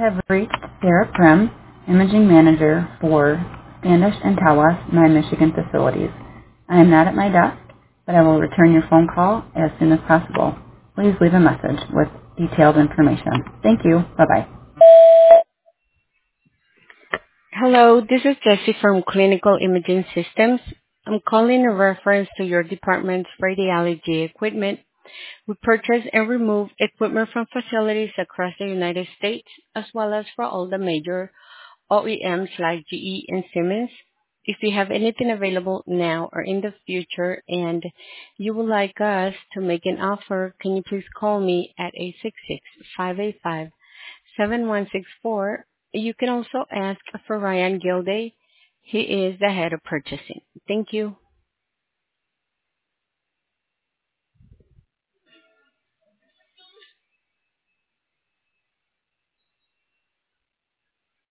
have reached Sarah Prim, Imaging Manager for Standish and Tawas, 9 Michigan facilities. I am not at my desk, but I will return your phone call as soon as possible. Please leave a message with detailed information. Thank you. Bye-bye. Hello, this is Jessie from Clinical Imaging Systems. I'm calling in reference to your department's radiology equipment. We purchase and remove equipment from facilities across the United States, as well as for all the major OEMs like GE and Siemens. If you have anything available now or in the future and you would like us to make an offer, can you please call me at 866-585-7164. You can also ask for Ryan Gilday. He is the head of purchasing. Thank you.